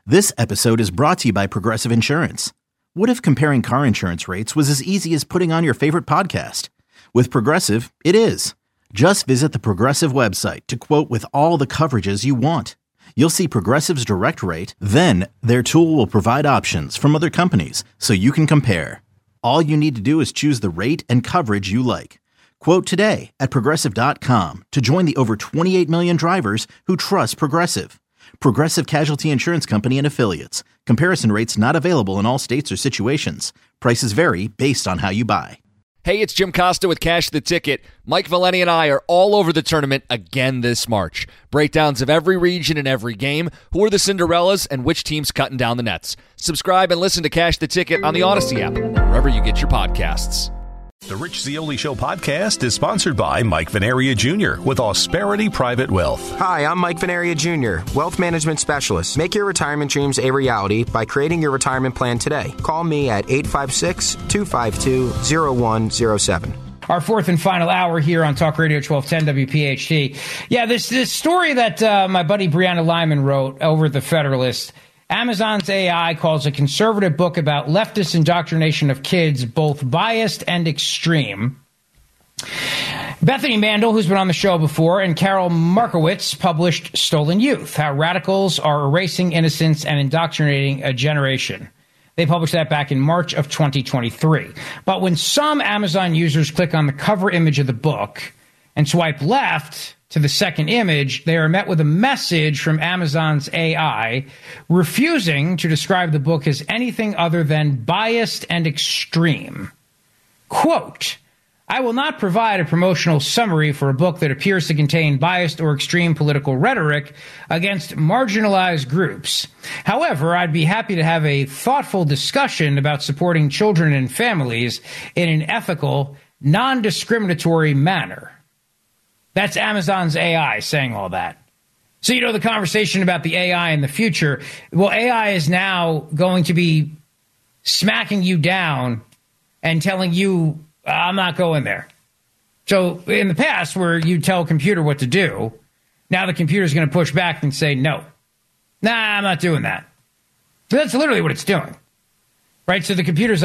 This episode is brought to you by Progressive Insurance. What if comparing car insurance rates was as easy as putting on your favorite podcast? With Progressive, it is. Just visit the Progressive website to quote with all the coverages you want. You'll see Progressive's direct rate, then their tool will provide options from other companies so you can compare. All you need to do is choose the rate and coverage you like. Quote today at Progressive.com to join the over 28 million drivers who trust Progressive. Progressive Casualty Insurance Company and Affiliates. Comparison rates not available in all states or situations. Prices vary based on how you buy. Hey, it's Jim Costa with Cash the Ticket. Mike Valeni and I are all over the tournament again this March. Breakdowns of every region and every game, who are the Cinderellas, and which team's cutting down the nets. Subscribe and listen to Cash the Ticket on the Odyssey app, wherever you get your podcasts. The Rich Zeoli Show podcast is sponsored by Mike Venaria Jr. with Ausperity Private Wealth. Hi, I'm Mike Venaria Jr., wealth management specialist. Make your retirement dreams a reality by creating your retirement plan today. Call me at 856-252-0107. Our fourth and final hour here on Talk Radio 1210 WPHT. Yeah, this story that my buddy Brianna Lyman wrote over at The Federalist. Amazon's AI calls a conservative book about leftist indoctrination of kids both biased and extreme. Bethany Mandel, who's been on the show before, and Carol Markowitz published Stolen Youth, How Radicals Are Erasing Innocence and Indoctrinating a Generation. They published that back in March of 2023. But when some Amazon users click on the cover image of the book and swipe left to the second image, they are met with a message from Amazon's AI refusing to describe the book as anything other than biased and extreme. Quote, I will not provide a promotional summary for a book that appears to contain biased or extreme political rhetoric against marginalized groups. However, I'd be happy to have a thoughtful discussion about supporting children and families in an ethical, non-discriminatory manner. That's Amazon's AI saying all that. So, you know, the conversation about the AI in the future, well, AI is now going to be smacking you down and telling you, I'm not going there. So in the past, where you tell a computer what to do, now the computer is going to push back and say, no, I'm not doing that. So that's literally what it's doing. Right? So the computer's,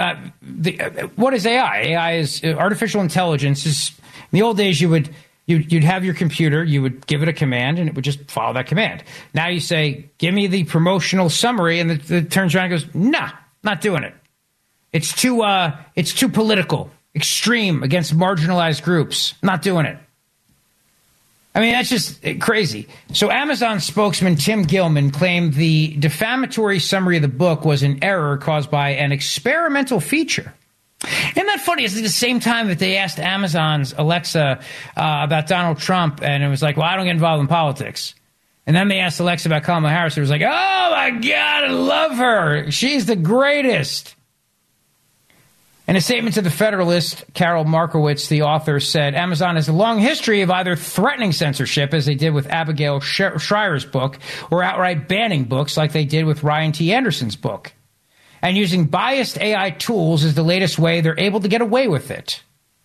what is AI? AI is artificial intelligence. In the old days, you'd have your computer, you would give it a command, and it would just follow that command. Now you say, give me the promotional summary, and it turns around and goes, nah, not doing it. It's too political, extreme, against marginalized groups. Not doing it. I mean, that's just crazy. So Amazon spokesman Tim Gilman claimed the defamatory summary of the book was an error caused by an experimental feature. Isn't that funny? It's at the same time that they asked Amazon's Alexa about Donald Trump, and it was like, well, I don't get involved in politics. And then they asked Alexa about Kamala Harris, and it was like, oh, my God, I love her. She's the greatest. In a statement to The Federalist, Carol Markowitz, the author, said, Amazon has a long history of either threatening censorship, as they did with Abigail Shrier's book, or outright banning books like they did with Ryan T. Anderson's book. And using biased AI tools is the latest way they're able to get away with it.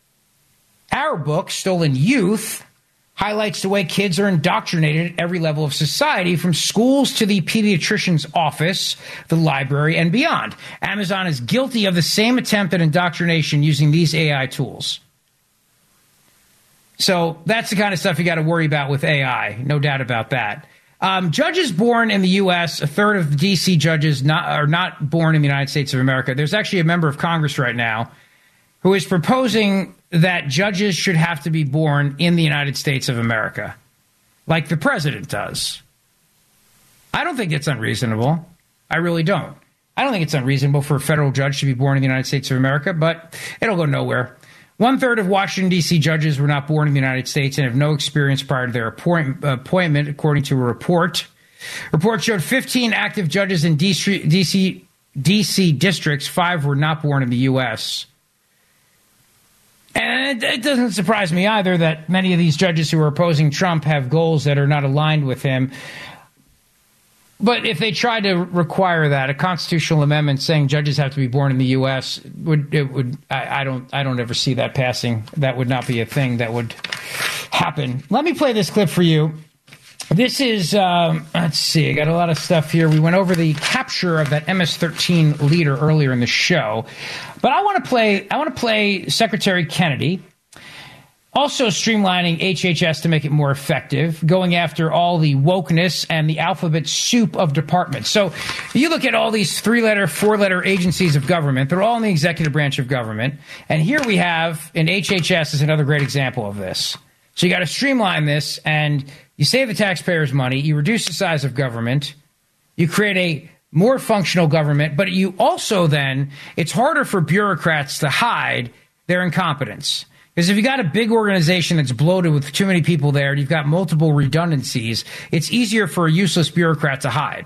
Our book, Stolen Youth, highlights the way kids are indoctrinated at every level of society, from schools to the pediatrician's office, the library, and beyond. Amazon is guilty of the same attempt at indoctrination using these AI tools. So that's the kind of stuff you got to worry about with AI, no doubt about that. Judges born in the U.S., a third of the D.C. judges are not born in the United States of America. There's actually a member of Congress right now who is proposing that judges should have to be born in the United States of America, like the president does. I don't think it's unreasonable. I really don't. I don't think it's unreasonable for a federal judge to be born in the United States of America, but it'll go nowhere. 1/3 of Washington, D.C. judges were not born in the United States and have no experience prior to their appointment, according to a report. Report showed 15 active judges in D.C. districts. 5 were not born in the U.S. And it doesn't surprise me either that many of these judges who are opposing Trump have goals that are not aligned with him. But if they try to require that, a constitutional amendment saying judges have to be born in the U.S., I don't ever see that passing. That would not be a thing that would happen. Let me play this clip for you. This is, let's see, I got a lot of stuff here. We went over the capture of that MS-13 leader earlier in the show. But I want to play Secretary Kennedy, also streamlining HHS to make it more effective, going after all the wokeness and the alphabet soup of departments. So you look at all these 3-letter, 4-letter agencies of government. They're all in the executive branch of government. And here we have, in HHS is another great example of this. So you got to streamline this, and you save the taxpayers money, you reduce the size of government, you create a more functional government, but you also then, it's harder for bureaucrats to hide their incompetence. Because if you got a big organization that's bloated with too many people there, and you've got multiple redundancies, it's easier for a useless bureaucrat to hide.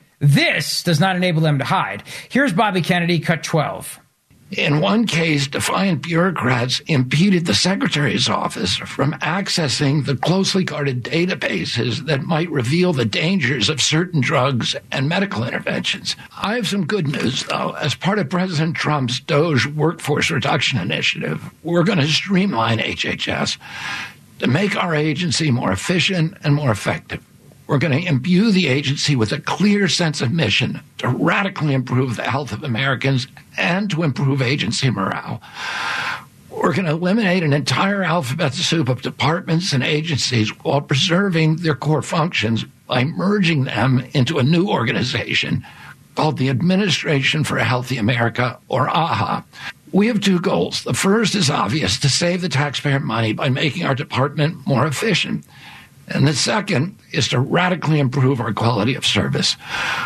This does not enable them to hide. Here's Bobby Kennedy, cut 12. In one case, defiant bureaucrats impeded the secretary's office from accessing the closely guarded databases that might reveal the dangers of certain drugs and medical interventions. I have some good news, though. As part of President Trump's DOGE workforce reduction initiative, we're going to streamline HHS to make our agency more efficient and more effective. We're going to imbue the agency with a clear sense of mission to radically improve the health of Americans and to improve agency morale. We're going to eliminate an entire alphabet soup of departments and agencies while preserving their core functions by merging them into a new organization called the Administration for a Healthy America, or AHA. We have two goals. The first is obvious, to save the taxpayer money by making our department more efficient. And the second is to radically improve our quality of service.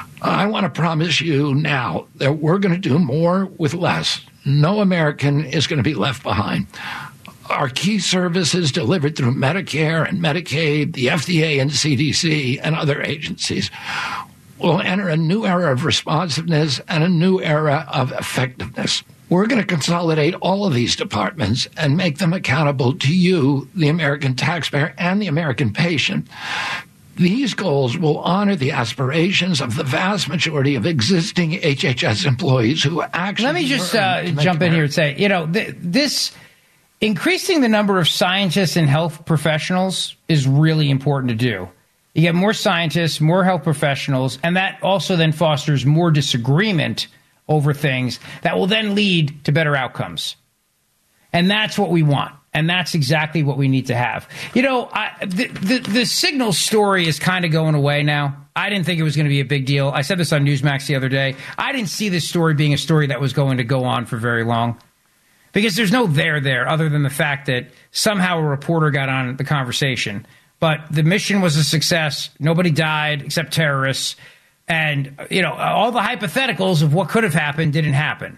I want to promise you now that we're going to do more with less. No American is going to be left behind. Our key services delivered through Medicare and Medicaid, the FDA and CDC, and other agencies will enter a new era of responsiveness and a new era of effectiveness. We're going to consolidate all of these departments and make them accountable to you, the American taxpayer, and the American patient. These goals will honor the aspirations of the vast majority of existing HHS employees who actually... Let me just jump in here and say, this increasing the number of scientists and health professionals is really important to do. You get more scientists, more health professionals, and that also then fosters more disagreement over things that will then lead to better outcomes. And that's what we want. And that's exactly what we need to have. The Signal story is kind of going away now. I didn't think it was going to be a big deal. I said this on Newsmax the other day. I didn't see this story being a story that was going to go on for very long. Because there's no there other than the fact that somehow a reporter got on the conversation. But the mission was a success. Nobody died except terrorists. And, all the hypotheticals of what could have happened didn't happen.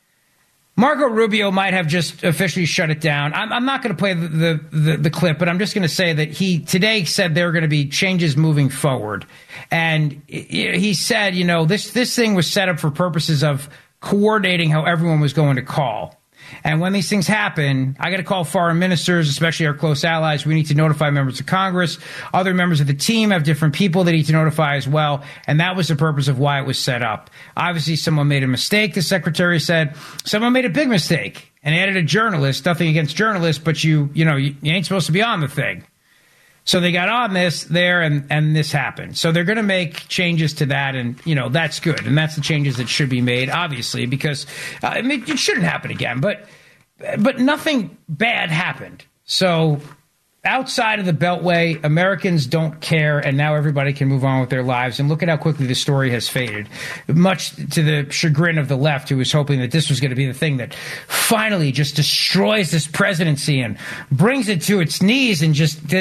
Marco Rubio might have just officially shut it down. I'm not going to play the clip, but I'm just going to say that he today said there are going to be changes moving forward. And he said, this thing was set up for purposes of coordinating how everyone was going to call. And when these things happen, I got to call foreign ministers, especially our close allies. We need to notify members of Congress. Other members of the team have different people they need to notify as well. And that was the purpose of why it was set up. Obviously, someone made a mistake, the secretary said. Someone made a big mistake and added a journalist. Nothing against journalists, but you ain't supposed to be on the thing. So they got on there, and this happened. So they're going to make changes to that, and, that's good. And that's the changes that should be made, obviously, because it shouldn't happen again. But nothing bad happened. So outside of the Beltway, Americans don't care, and now everybody can move on with their lives. And look at how quickly the story has faded, much to the chagrin of the left, who was hoping that this was going to be the thing that finally just destroys this presidency and brings it to its knees and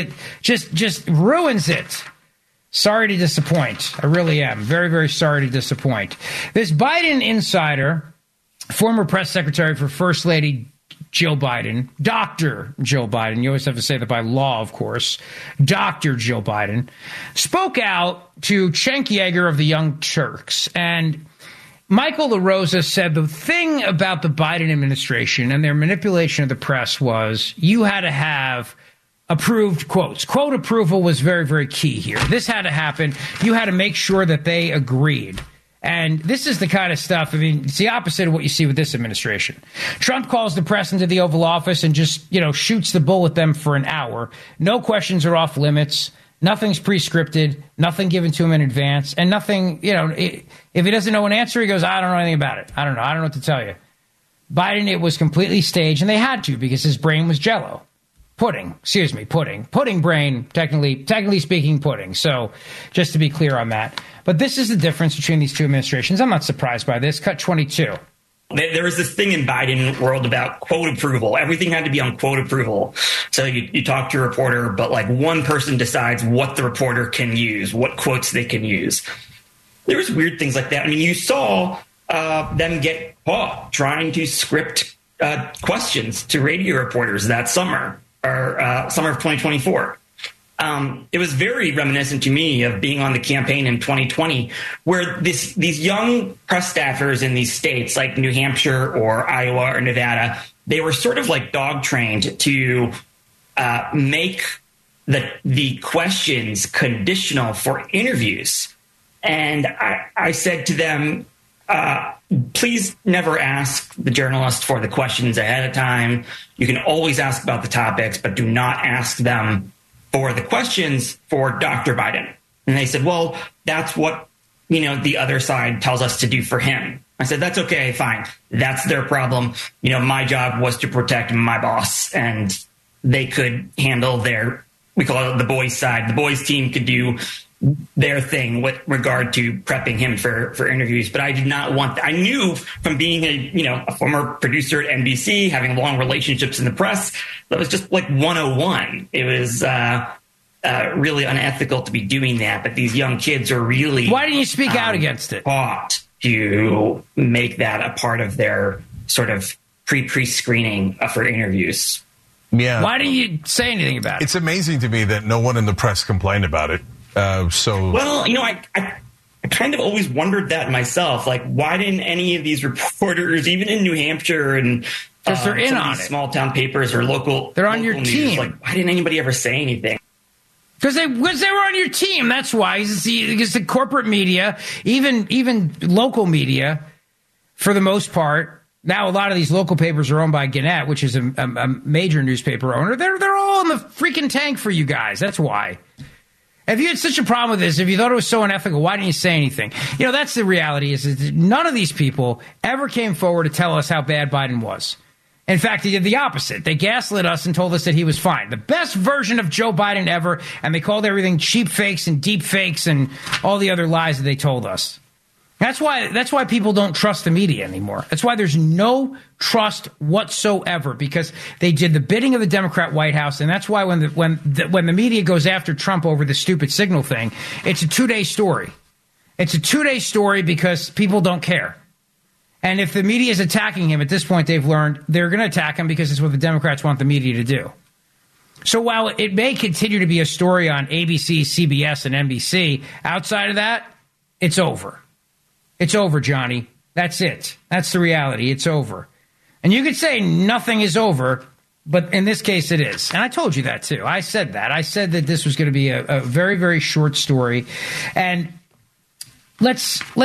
just ruins it. Sorry to disappoint. I really am. Very, very sorry to disappoint. This Biden insider, former press secretary for First Lady Jill Biden, Dr. Jill Biden, you always have to say that by law, of course, Dr. Jill Biden, spoke out to Cenk Yeager of the Young Turks. And Michael LaRosa said the thing about the Biden administration and their manipulation of the press was you had to have approved quotes. Quote approval was very, very key here. This had to happen. You had to make sure that they agreed. And this is the kind of stuff, it's the opposite of what you see with this administration. Trump calls the press into the Oval Office and just, shoots the bull with them for an hour. No questions are off limits. Nothing's pre-scripted, nothing given to him in advance, and nothing, if he doesn't know an answer, he goes, I don't know anything about it. I don't know what to tell you. Biden, it was completely staged, and they had to because his brain was Jell-O. Pudding brain, technically speaking, pudding. So just to be clear on that. But this is the difference between these two administrations. I'm not surprised by this. Cut 22. There was this thing in Biden world about quote approval. Everything had to be on quote approval. So you talk to a reporter, but like one person decides what the reporter can use, what quotes they can use. There was weird things like that. I mean, you saw them get caught trying to script questions to radio reporters that summer. Or summer of 2024. It was very reminiscent to me of being on the campaign in 2020, where these young press staffers in these states like New Hampshire or Iowa or Nevada, they were sort of like dog trained to make the questions conditional for interviews. And I said to them, please never ask the journalist for the questions ahead of time. You can always ask about the topics, but do not ask them for the questions for Dr. Biden. And they said, well, that's what, the other side tells us to do for him. I said, that's okay, fine. That's their problem. My job was to protect my boss, and they could handle we call it the boys' side. The boys' team could do their thing with regard to prepping him for interviews. But I did not want I knew from being a former producer at NBC, having long relationships in the press, that was just like 101. It was really unethical to be doing that. But these young kids are really... Why didn't you speak out against it? Fought to make that a part of their sort of pre-screening for interviews. Yeah. Why didn't you say anything about it? It's amazing to me that no one in the press complained about it. Well, I kind of always wondered that myself. Like, why didn't any of these reporters, even in New Hampshire and because they're in on it, small town papers or they're on your news, team. Like, why didn't anybody ever say anything? Because they were on your team. That's why. Because the corporate media, even local media, for the most part. Now, a lot of these local papers are owned by Gannett, which is a major newspaper owner. They're all in the freaking tank for you guys. That's why. If you had such a problem with this, if you thought it was so unethical, why didn't you say anything? That's the reality is that none of these people ever came forward to tell us how bad Biden was. In fact, they did the opposite. They gaslit us and told us that he was fine. The best version of Joe Biden ever, and they called everything cheap fakes and deep fakes and all the other lies that they told us. That's why people don't trust the media anymore. That's why there's no trust whatsoever, because they did the bidding of the Democrat White House, and that's why when the media goes after Trump over the stupid signal thing, it's a 2-day story. It's a 2-day story because people don't care. And if the media is attacking him at this point, they've learned they're going to attack him because it's what the Democrats want the media to do. So while it may continue to be a story on ABC, CBS, and NBC, outside of that, it's over. It's over, Johnny. That's it. That's the reality. It's over. And you could say nothing is over, but in this case it is. And I told you that too. I said that. I said that this was going to be a very, very short story. And let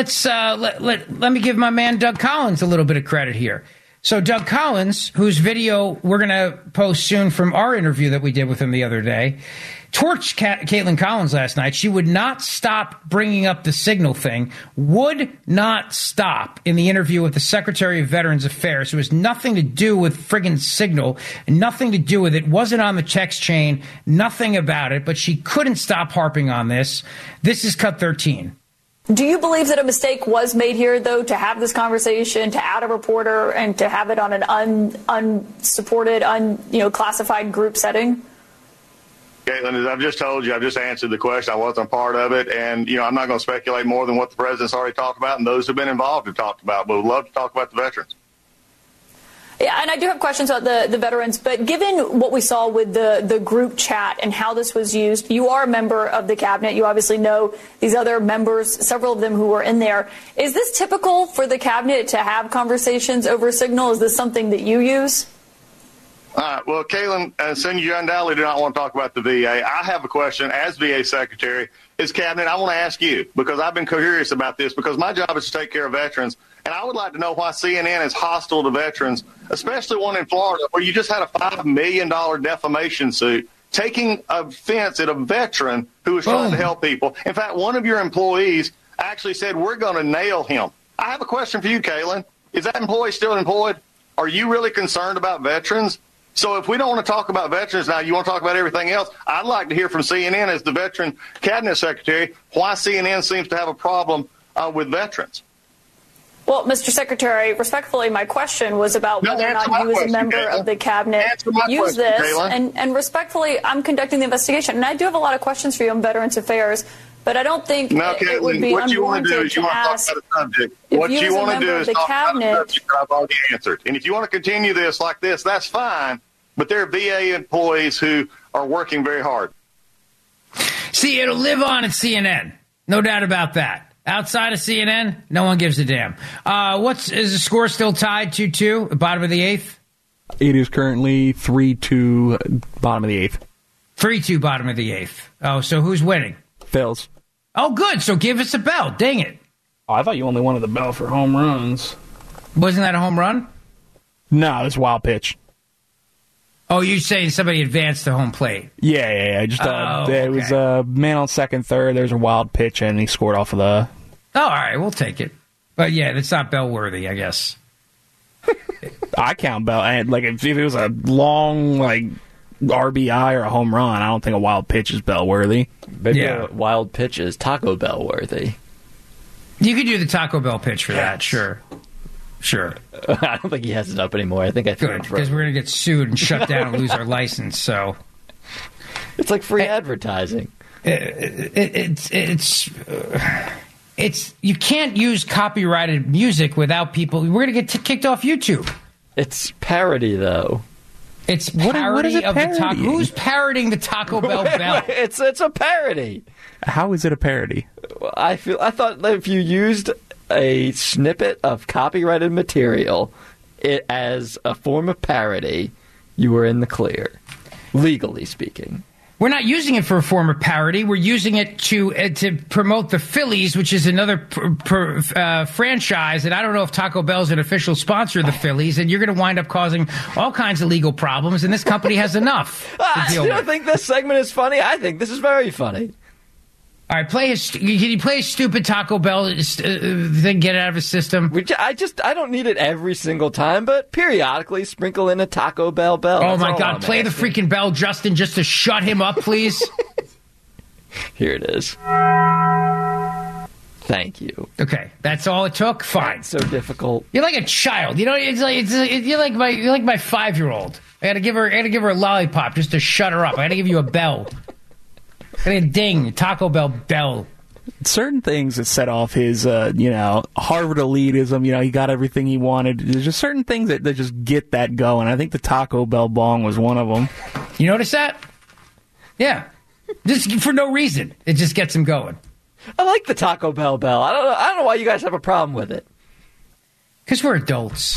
me give my man Doug Collins a little bit of credit here. So Doug Collins, whose video we're going to post soon from our interview that we did with him the other day, torched Caitlin Collins last night. She would not stop bringing up the signal thing, would not stop in the interview with the Secretary of Veterans Affairs. It was nothing to do with friggin' signal, nothing to do with it, wasn't on the text chain, nothing about it, but she couldn't stop harping on this. This is Cut 13. Do you believe that a mistake was made here, though, to have this conversation, to add a reporter, and to have it on an unsupported, classified group setting? Caitlin, as I've just told you, I've just answered the question. I wasn't a part of it. And, I'm not going to speculate more than what the president's already talked about and those who've been involved have talked about. But we'd love to talk about the veterans. Yeah, and I do have questions about the veterans. But given what we saw with the group chat and how this was used, you are a member of the cabinet. You obviously know these other members, several of them who were in there. Is this typical for the cabinet to have conversations over Signal? Is this something that you use? Well, Caitlin, since you undoubtedly do not want to talk about the VA, I have a question as VA Secretary. As Cabinet, I want to ask you, because I've been curious about this, because my job is to take care of veterans, and I would like to know why CNN is hostile to veterans, especially one in Florida, where you just had a $5 million defamation suit taking offense at a veteran who was trying to help people. In fact, one of your employees actually said, we're going to nail him. I have a question for you, Kaylin. Is that employee still employed? Are you really concerned about veterans? So if we don't want to talk about veterans now, you want to talk about everything else, I'd like to hear from CNN as the veteran cabinet secretary why CNN seems to have a problem with veterans. Well, Mr. Secretary, respectfully, my question was about whether or not you as a member of the cabinet use this. And respectfully, I'm conducting the investigation. And I do have a lot of questions for you on Veterans Affairs, but I don't think it would be unwarranted to ask what you want to do is talk about a subject that I've already answered. And if you want to continue this like this, that's fine. But there are VA employees who are working very hard. See, it'll live on at CNN. No doubt about that. Outside of CNN, no one gives a damn. Is the score still tied 2-2, bottom of the eighth? It is currently 3-2, bottom of the eighth. 3-2, bottom of the eighth. Oh, so who's winning? Phils. Oh, good. So give us a bell. Dang it. Oh, I thought you only wanted the bell for home runs. Wasn't that a home run? No, it was wild pitch. Oh, you're saying somebody advanced to home plate? Yeah. Just it was a man on second, third. There's a wild pitch, and he scored off of the. Oh, all right, we'll take it. But yeah, it's not bell worthy, I guess. I count bell. And like if it was a long RBI or a home run, I don't think a wild pitch is bell worthy. Maybe a wild pitch is Taco Bell worthy. You could do the Taco Bell pitch for that, sure. I don't think he has it up anymore. I think I threw it because we're going to get sued and shut down and lose our license. So it's like free advertising. It's you can't use copyrighted music without people. We're going to get kicked off YouTube. It's parody, though. It's parody of the Taco. Who's parodying the Taco Bell bell? It's a parody. How is it a parody? I thought that if you used a snippet of copyrighted material as a form of parody, you were in the clear, legally speaking. We're not using it for a form of parody. We're using it to promote the Phillies, which is another franchise. And I don't know if Taco Bell's an official sponsor of the Phillies. And you're going to wind up causing all kinds of legal problems. And this company has enough to deal with. You don't think this segment is funny? I think this is very funny. All right, can you play his stupid Taco Bell thing, get it out of his system? I don't need it every single time, but periodically sprinkle in a Taco Bell bell. Oh, my God. Play the freaking bell, Justin, just to shut him up, please. Here it is. Thank you. Okay, that's all it took? Fine. That's so difficult. You're like a child. You know, you're like my 5-year-old. I got to give her a lollipop just to shut her up. I got to give you a bell. A ding, Taco Bell bell. Certain things that set off his, Harvard elitism. He got everything he wanted. There's just certain things that just get that going. I think the Taco Bell bong was one of them. You notice that? Yeah, just for no reason. It just gets him going. I like the Taco Bell bell. I don't know why you guys have a problem with it. Because we're adults.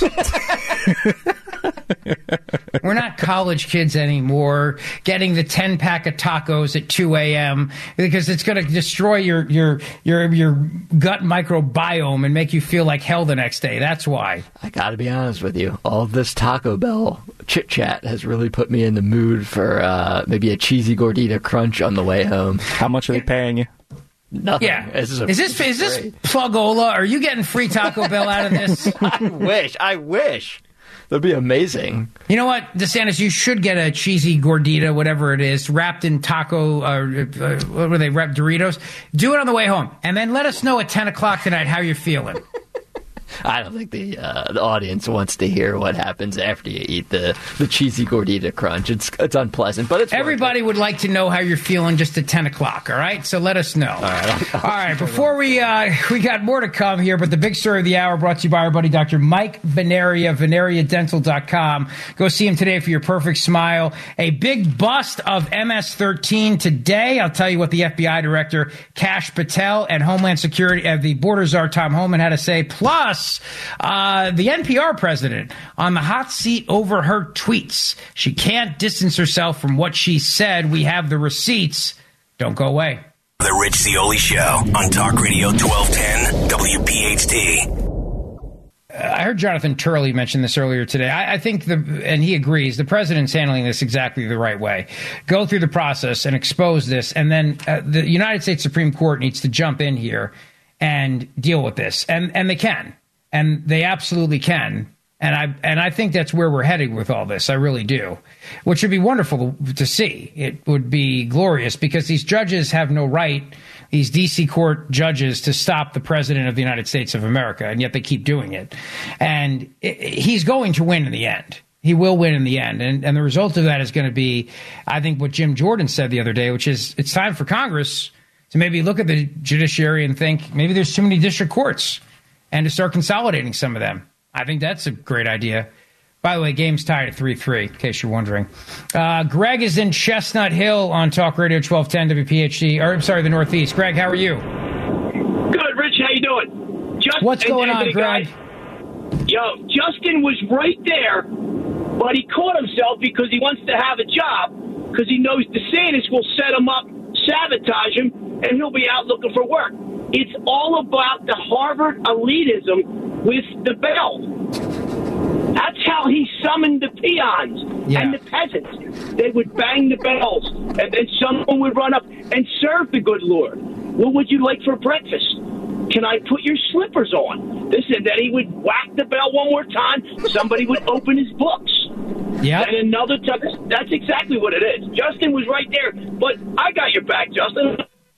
We're not college kids anymore getting the 10-pack of tacos at 2 a.m. because it's going to destroy your gut microbiome and make you feel like hell the next day. That's why. I got to be honest with you. All this Taco Bell chit-chat has really put me in the mood for maybe a cheesy gordita crunch on the way home. How much are they paying you? Nothing. Yeah. Is this Plugola? Are you getting free Taco Bell out of this? I wish. That'd be amazing. You know what, DeSantis, you should get a cheesy gordita, whatever it is, wrapped in taco, what were they, wrapped Doritos? Do it on the way home, and then let us know at 10 o'clock tonight how you're feeling. I don't think the audience wants to hear what happens after you eat the cheesy gordita crunch. It's unpleasant, but it's everybody would like to know how you're feeling just at 10 o'clock. All right, so let us know. All right. Before we got more to come here, but the big story of the hour brought to you by our buddy Dr. Mike Veneria, VeneriaDental.com. Go see him today for your perfect smile. A big bust of MS-13 today. I'll tell you what the FBI director Kash Patel and Homeland Security, the border czar Tom Homan had to say. Plus, the NPR president on the hot seat over her tweets. She can't distance herself from what she said. We have the receipts. Don't go away. The Rich Zeoli Show on Talk Radio 1210 WPHT. I heard Jonathan Turley mention this earlier today. I think and he agrees, the president's handling this exactly the right way. Go through the process and expose this, and then the United States Supreme Court needs to jump in here and deal with this, and they can, and they absolutely can. And I think that's where we're heading with all this. I really do, which would be wonderful to see. It would be glorious because these judges have no right, these D.C. court judges, to stop the president of the United States of America, and yet they keep doing it. And he's going to win in the end. He will win in the end. And the result of that is going to be, I think, what Jim Jordan said the other day, which is it's time for Congress to maybe look at the judiciary and think maybe there's too many district courts and to start consolidating some of them. I think that's a great idea. By the way, game's tied at 3-3, in case you're wondering. Greg is in Chestnut Hill on Talk Radio 1210 WPHT. Or, I'm sorry, the Northeast. Greg, how are you? Good, Rich. How you doing? What's going on, Greg? Yo, Justin was right there, but he caught himself because he wants to have a job, because he knows DeSantis will set him up, sabotage him, and he'll be out looking for work. It's all about the Harvard elitism with the bell. That's how he summoned the peons and the peasants. They would bang the bells, and then someone would run up and serve the good Lord. What would you like for breakfast? Can I put your slippers on? This and then he would whack the bell one more time. Somebody would open his books. Yeah. And another time. That's exactly what it is. Justin was right there, but I got your back, Justin.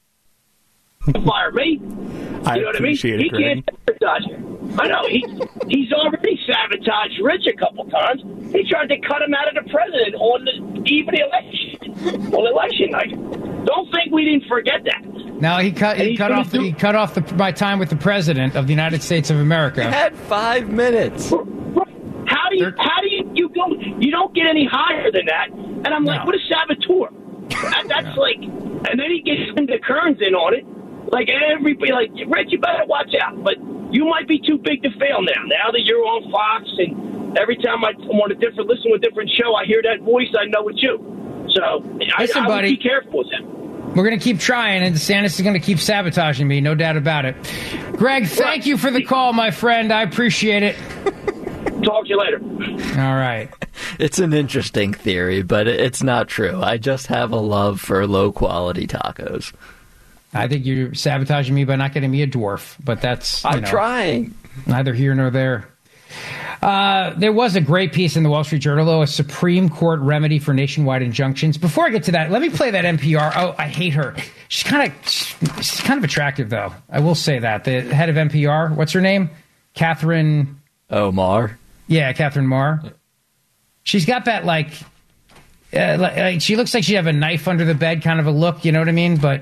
Fire me. I You know what I mean? He can't sabotage it. I know. He's already sabotaged Rich a couple times. He tried to cut him out of the president on the eve of the election, on election night. Don't think we didn't forget that. No, he cut off my time with the president of the United States of America. He had 5 minutes. How do you go? You don't get any higher than that. And I'm like, what a saboteur. That's like, and then he gets into Kearns in on it. Like everybody, like, Rich, you better watch out. But you might be too big to fail now that you're on Fox, and every time I'm on listen to a different show, I hear that voice, I know it's you. So Listen, I would buddy, be careful with him. We're going to keep trying, and DeSantis is going to keep sabotaging me, no doubt about it. Greg, thank you for the call, my friend. I appreciate it. Talk to you later. All right. It's an interesting theory, but it's not true. I just have a love for low-quality tacos. I think you're sabotaging me by not getting me a dwarf, but that's... I'm trying. Neither here nor there. There was a great piece in the Wall Street Journal, though, a Supreme Court remedy for nationwide injunctions. Before I get to that, let me play that NPR. Oh, I hate her. She's kind of attractive, though. I will say that. The head of NPR, what's her name? Catherine... Oh, Marr? Yeah, Catherine Marr. She's got that, like, she looks like she'd have a knife under the bed kind of a look, you know what I mean? But...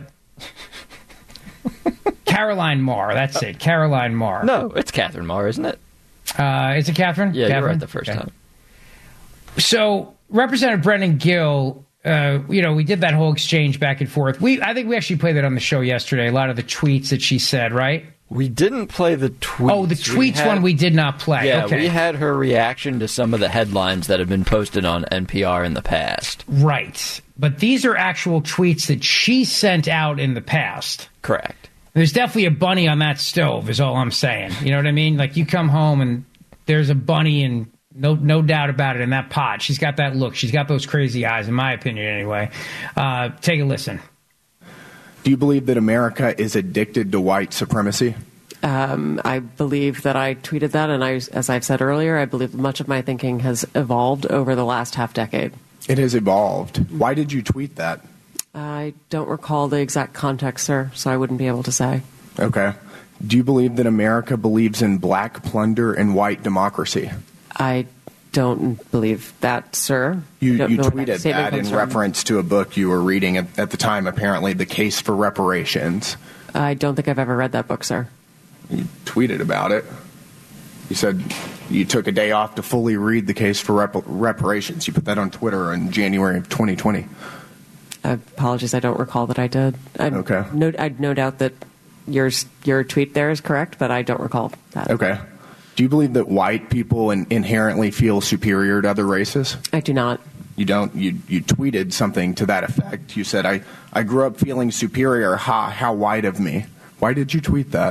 Caroline Marr, that's it. Caroline Marr. No, it's Catherine Marr, isn't it? Is it Catherine? Yeah, Catherine? you're right the first time. So, Representative Brendan Gill, we did that whole exchange back and forth. I think we actually played that on the show yesterday, a lot of the tweets that she said, right? We didn't play the tweets. Oh, the tweets one we did not play. Yeah, okay. We had her reaction to some of the headlines that have been posted on NPR in the past. Right. But these are actual tweets that she sent out in the past. Correct. There's definitely a bunny on that stove, is all I'm saying. You know what I mean? Like, you come home and there's a bunny, and no doubt about it, in that pot. She's got that look. She's got those crazy eyes, in my opinion, anyway. Take a listen. Do you believe that America is addicted to white supremacy? I believe that I tweeted that, and as I've said earlier, I believe much of my thinking has evolved over the last half decade. It has evolved. Why did you tweet that? I don't recall the exact context, sir, so I wouldn't be able to say. Okay. Do you believe that America believes in black plunder and white democracy? I don't believe that, sir. You tweeted that in reference to a book you were reading at the time, apparently, The Case for Reparations. I don't think I've ever read that book, sir. You tweeted about it. You said you took a day off to fully read The Case for Reparations. You put that on Twitter in January of 2020. Apologies, I don't recall that I did. Okay. I no doubt that your tweet there is correct, but I don't recall that. Okay. Do you believe that white people inherently feel superior to other races? I do not. You don't? You tweeted something to that effect. You said, I grew up feeling superior. Ha, how white of me. Why did you tweet that?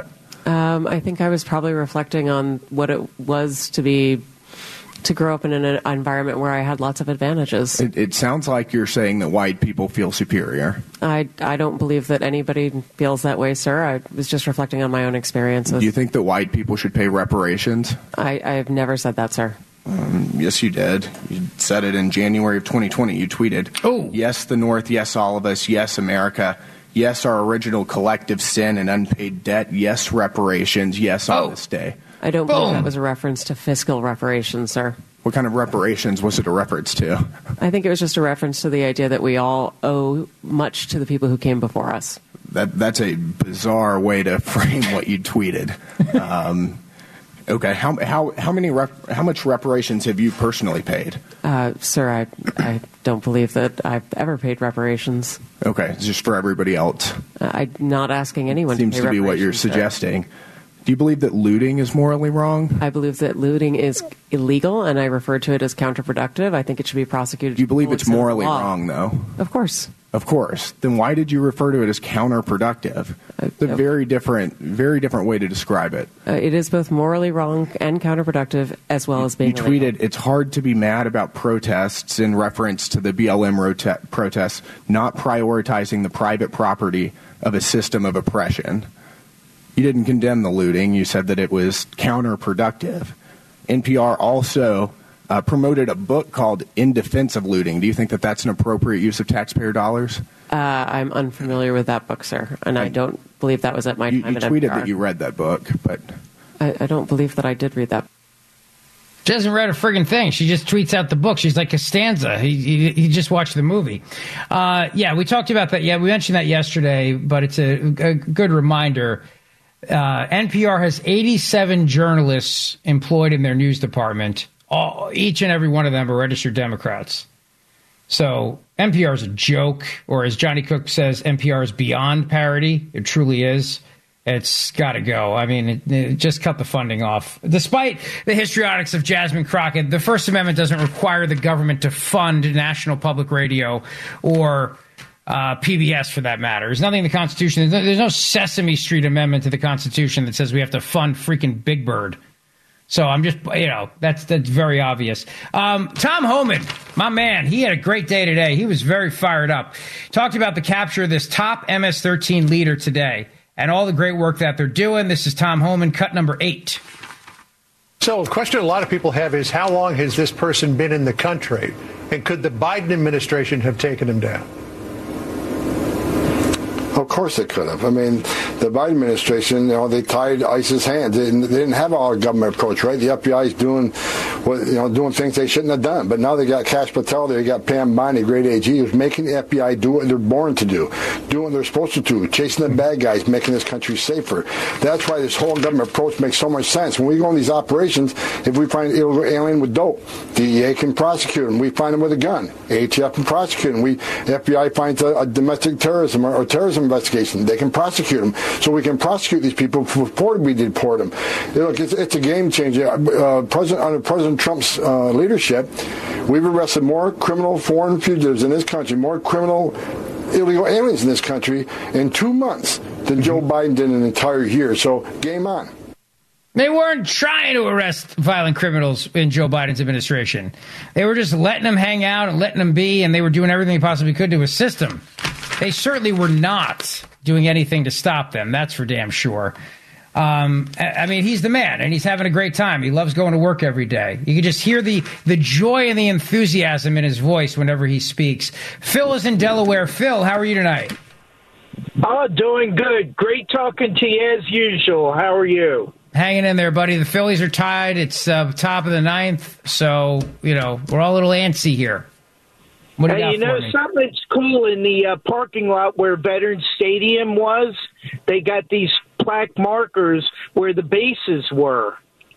I think I was probably reflecting on what it was to grow up in an environment where I had lots of advantages. It sounds like you're saying that white people feel superior. I don't believe that anybody feels that way, sir. I was just reflecting on my own experiences. Do you think that white people should pay reparations? I have never said that, sir. Yes, you did. You said it in January of 2020. You tweeted, "Oh, yes, the North. Yes, all of us. Yes, America. Yes, our original collective sin and unpaid debt. Yes, reparations. Yes, on this day." I don't believe that was a reference to fiscal reparations, sir. What kind of reparations was it a reference to? I think it was just a reference to the idea that we all owe much to the people who came before us. That's a bizarre way to frame what you tweeted. Okay, how much reparations have you personally paid? Sir, I don't believe that I've ever paid reparations. Okay, it's just for everybody else. I'm not asking anyone Seems to pay to be what you're suggesting. Do you believe that looting is morally wrong? I believe that looting is illegal, and I refer to it as counterproductive. I think it should be prosecuted. Do you believe it's morally wrong, though? Of course. Of course. Then why did you refer to it as counterproductive? It's a very different way to describe it. It is both morally wrong and counterproductive, as well as being illegal. You tweeted, "It's hard to be mad about protests," in reference to the BLM protests, not prioritizing the private property of a system of oppression. You didn't condemn the looting. You said that it was counterproductive. NPR also promoted a book called In Defense of Looting. Do you think that that's an appropriate use of taxpayer dollars? I'm unfamiliar with that book, sir, and I don't believe that was at my time You at tweeted NPR. that you read that book, but I don't believe that I did read that. She hasn't read a friggin' thing. She just tweets out the book. She's like Costanza. He just watched the movie. Yeah, we talked about that. Yeah, we mentioned that yesterday, but it's a good reminder. NPR has 87 journalists employed in their news department. Each and every one of them are registered Democrats. So NPR is a joke, or as Johnny Cook says, NPR is beyond parody. It truly is. It's got to go. I mean, it just cut the funding off. Despite the histrionics of Jasmine Crockett, the First Amendment doesn't require the government to fund National Public Radio or PBS, for that matter. There's nothing in the Constitution. There's no Sesame Street amendment to the Constitution that says we have to fund freaking Big Bird. So I'm just, that's very obvious. Tom Homan, my man, he had a great day today. He was very fired up. Talked about the capture of this top MS-13 leader today and all the great work that they're doing. This is Tom Homan, cut number 8. So the question a lot of people have is, how long has this person been in the country? And could the Biden administration have taken him down? Of course they could have. I mean, the Biden administration, they tied ISIS hands. They didn't have our government approach, right? The FBI is doing things they shouldn't have done. But now they got Kash Patel, they got Pam Bondi, great AG, who's making the FBI do what they're born to do, doing what they're supposed to do, chasing the bad guys, making this country safer. That's why this whole government approach makes so much sense. When we go on these operations, if we find an illegal alien with dope, DEA can prosecute him. We find him with a gun, ATF can prosecute him. FBI finds a domestic terrorism or terrorism investigation, they can prosecute them. So we can prosecute these people before we deport them. Look, it's a game changer. Under President Trump's leadership, we've arrested more criminal foreign fugitives in this country, more criminal illegal aliens in this country in 2 months than Joe Biden did in an entire year. So game on. They weren't trying to arrest violent criminals in Joe Biden's administration. They were just letting them hang out and letting them be, and they were doing everything they possibly could to assist them. They certainly were not doing anything to stop them. That's for damn sure. I mean, he's the man, and he's having a great time. He loves going to work every day. You can just hear the joy and the enthusiasm in his voice whenever he speaks. Phil is in Delaware. Phil, how are you tonight? Oh, doing good. Great talking to you as usual. How are you? Hanging in there, buddy. The Phillies are tied. It's top of the 9th, so, we're all a little antsy here. What do you got for me? Something that's cool in the parking lot where Veterans Stadium was, they got these plaque markers where the bases were.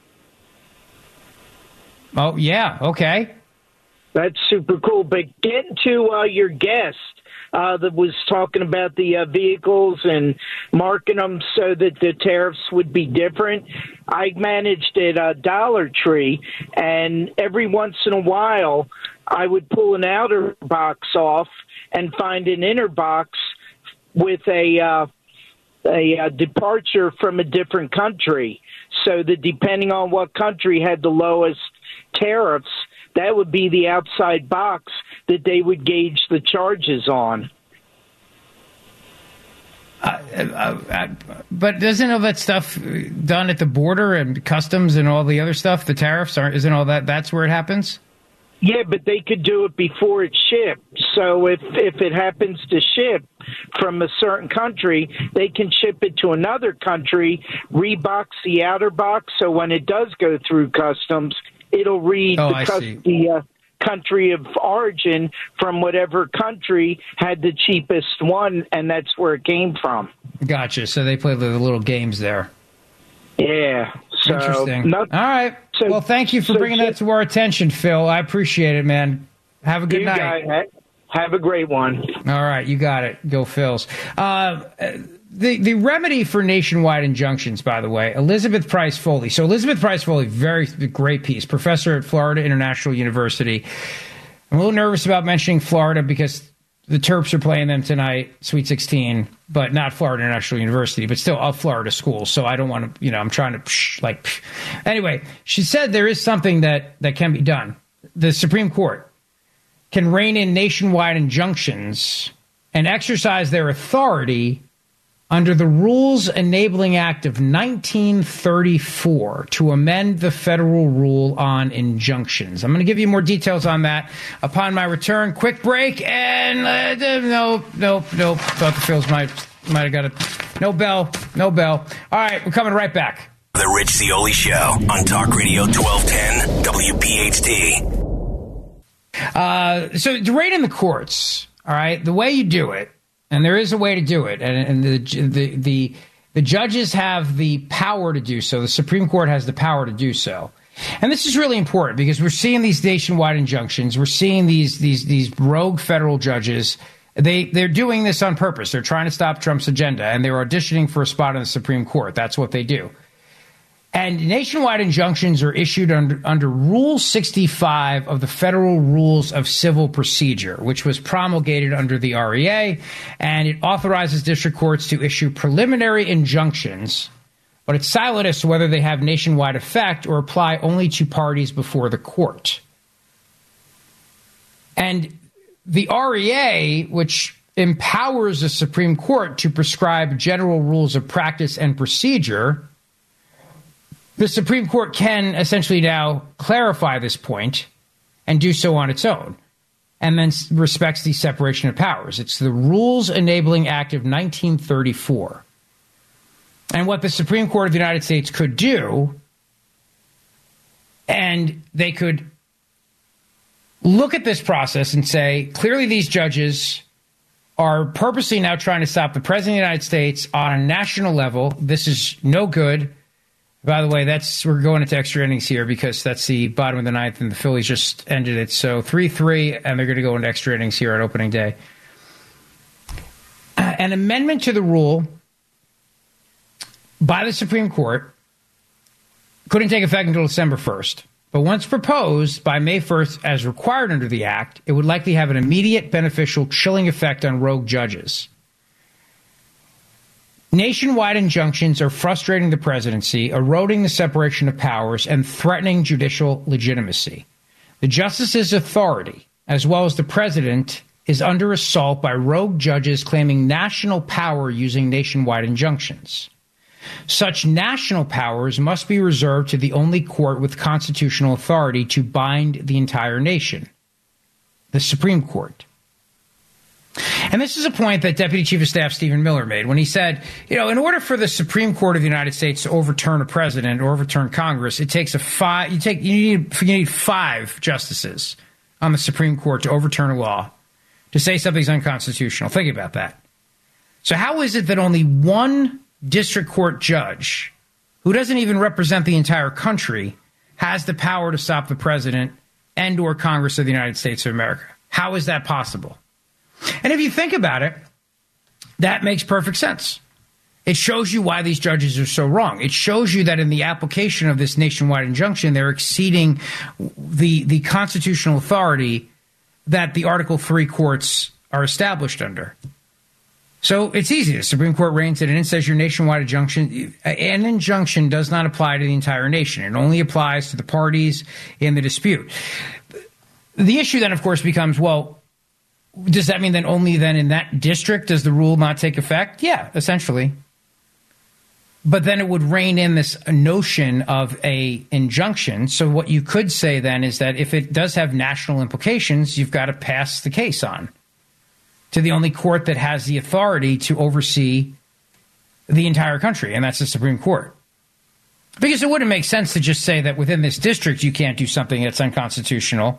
Oh, yeah. Okay. That's super cool. But getting to your guest that was talking about the vehicles and marking them so that the tariffs would be different, I managed at Dollar Tree, and every once in a while I would pull an outer box off and find an inner box with a a departure from a different country. So that depending on what country had the lowest tariffs, that would be the outside box that they would gauge the charges on. But isn't all that stuff done at the border and customs and all the other stuff? The tariffs isn't all that? That's where it happens. Yeah, but they could do it before it shipped. So if it happens to ship from a certain country, they can ship it to another country, rebox the outer box, so when it does go through customs, it'll read the country of origin from whatever country had the cheapest one, and that's where it came from. Gotcha. So they play the little games there. Yeah. So, interesting. All right. Well, thank you for bringing that to our attention, Phil. I appreciate it, man. Have a good night. Have a great one. All right. You got it. Go Phils. The remedy for nationwide injunctions, by the way, Elizabeth Price Foley. So Elizabeth Price Foley, very great piece, professor at Florida International University. I'm a little nervous about mentioning Florida because the Terps are playing them tonight, Sweet 16, but not Florida International University, but still a Florida school. So I don't want to, I'm trying to Anyway, she said there is something that can be done. The Supreme Court can rein in nationwide injunctions and exercise their authority under the Rules Enabling Act of 1934 to amend the federal rule on injunctions. I'm going to give you more details on that upon my return. Quick break, and nope. Thought the Phils might have got it. No bell. All right, we're coming right back. The Rich Zeoli Show on Talk Radio 1210 WPHT. So to rein in the courts, all right, the way you do it, and there is a way to do it, and the judges have the power to do so. The Supreme Court has the power to do so. And this is really important because we're seeing these nationwide injunctions. We're seeing these rogue federal judges. They're doing this on purpose. They're trying to stop Trump's agenda, and they're auditioning for a spot in the Supreme Court. That's what they do. And nationwide injunctions are issued under Rule 65 of the Federal Rules of Civil Procedure, which was promulgated under the REA, and it authorizes district courts to issue preliminary injunctions, but it's silent as to whether they have nationwide effect or apply only to parties before the court. And the REA, which empowers the Supreme Court to prescribe general rules of practice and procedure, the Supreme Court can essentially now clarify this point and do so on its own, and then respects the separation of powers. It's the Rules Enabling Act of 1934. And what the Supreme Court of the United States could do, and they could look at this process and say, clearly these judges are purposely now trying to stop the President of the United States on a national level. This is no good. By the way, we're going into extra innings here because that's the bottom of the ninth, and the Phillies just ended it. So 3-3, and they're going to go into extra innings here on opening day. An amendment to the rule by the Supreme Court couldn't take effect until December 1st. But once proposed by May 1st as required under the Act, it would likely have an immediate beneficial chilling effect on rogue judges. Nationwide injunctions are frustrating the presidency, eroding the separation of powers, and threatening judicial legitimacy. The justice's authority, as well as the president, is under assault by rogue judges claiming national power using nationwide injunctions. Such national powers must be reserved to the only court with constitutional authority to bind the entire nation, the Supreme Court. And this is a point that Deputy Chief of Staff Stephen Miller made when he said, in order for the Supreme Court of the United States to overturn a president or overturn Congress, it takes you need 5 justices on the Supreme Court to overturn a law, to say something's unconstitutional. Think about that. So how is it that only one district court judge, who doesn't even represent the entire country, has the power to stop the president and or Congress of the United States of America? How is that possible? And if you think about it, that makes perfect sense. It shows you why these judges are so wrong. It shows you that in the application of this nationwide injunction, they're exceeding the constitutional authority that the Article 3 courts are established under. So it's easy. The Supreme Court reigns it in and says your nationwide injunction. An injunction does not apply to the entire nation. It only applies to the parties in the dispute. The issue then, of course, becomes, well, does that mean that only then in that district does the rule not take effect? Yeah, essentially. But then it would rein in this notion of a injunction. So what you could say then is that if it does have national implications, you've got to pass the case on to the only court that has the authority to oversee the entire country, and that's the Supreme Court. Because it wouldn't make sense to just say that within this district you can't do something that's unconstitutional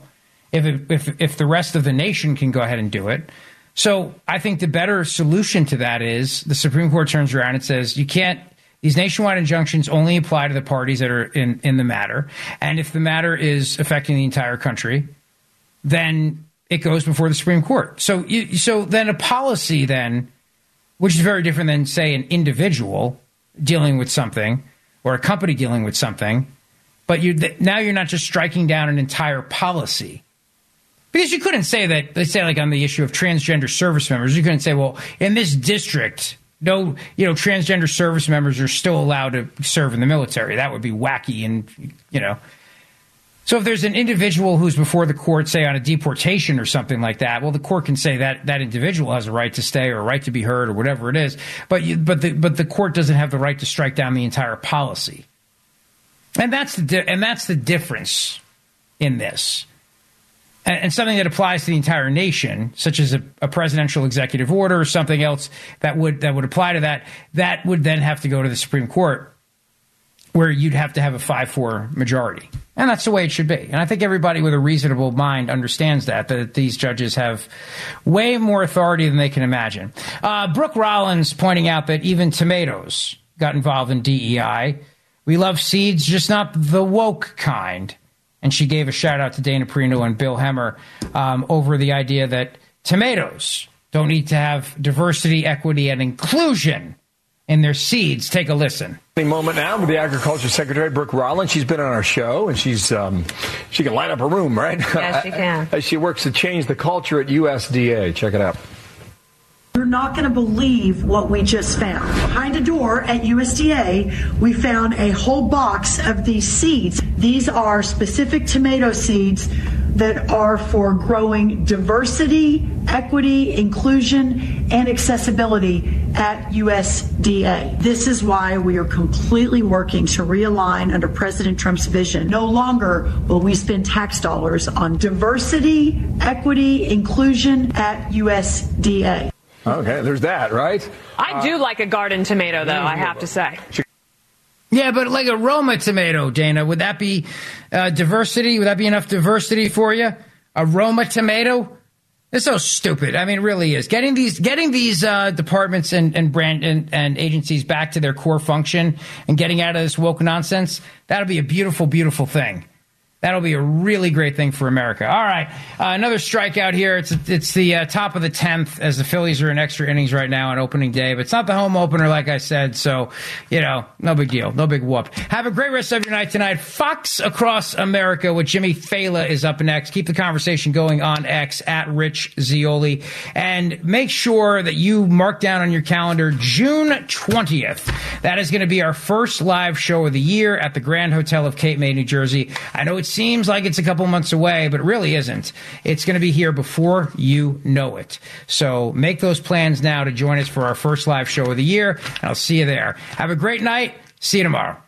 if the rest of the nation can go ahead and do it. So I think the better solution to that is the Supreme Court turns around and says you can't. These nationwide injunctions only apply to the parties that are in the matter. And if the matter is affecting the entire country, then it goes before the Supreme Court. So then a policy then, which is very different than, say, an individual dealing with something or a company dealing with something, but now you're not just striking down an entire policy. Because you couldn't say that, let's say like on the issue of transgender service members, you couldn't say, well, in this district, no, transgender service members are still allowed to serve in the military. That would be wacky and, So if there's an individual who's before the court, say on a deportation or something like that, well, the court can say that that individual has a right to stay or a right to be heard or whatever it is. But the court doesn't have the right to strike down the entire policy. And that's the difference in this. And something that applies to the entire nation, such as a presidential executive order or something else that would apply to that would then have to go to the Supreme Court, where you'd have to have a 5-4 majority. And that's the way it should be. And I think everybody with a reasonable mind understands that these judges have way more authority than they can imagine. Brooke Rollins pointing out that even tomatoes got involved in DEI. We love seeds, just not the woke kind. And she gave a shout out to Dana Perino and Bill Hemmer over the idea that tomatoes don't need to have diversity, equity, and inclusion in their seeds. Take a listen. Moment now with the Agriculture Secretary, Brooke Rollins. She's been on our show, and she can light up a room, right? Yes, she can. As she works to change the culture at USDA. Check it out. You're not going to believe what we just found. Behind a door at USDA, we found a whole box of these seeds. These are specific tomato seeds that are for growing diversity, equity, inclusion, and accessibility at USDA. This is why we are completely working to realign under President Trump's vision. No longer will we spend tax dollars on diversity, equity, inclusion at USDA. Okay, there's that, right? I do like a garden tomato, though, I have to say. Yeah, but like a Roma tomato, Dana, would that be diversity? Would that be enough diversity for you? A Roma tomato? It's so stupid. I mean, it really is. Getting these departments and brand and agencies back to their core function and getting out of this woke nonsense, that'll be a beautiful, beautiful thing. That'll be a really great thing for America. All right, another strikeout here. It's the top of the 10th as the Phillies are in extra innings right now on opening day. But it's not the home opener, like I said. So, no big deal. No big whoop. Have a great rest of your night tonight. Fox Across America with Jimmy Fallon is up next. Keep the conversation going on X at Rich Zeoli. And make sure that you mark down on your calendar June 20th. That is going to be our first live show of the year at the Grand Hotel of Cape May, New Jersey. I know it seems like it's a couple months away, but it really isn't. It's going to be here before you know it. So make those plans now to join us for our first live show of the year, and I'll see you there. Have a great night. See you tomorrow.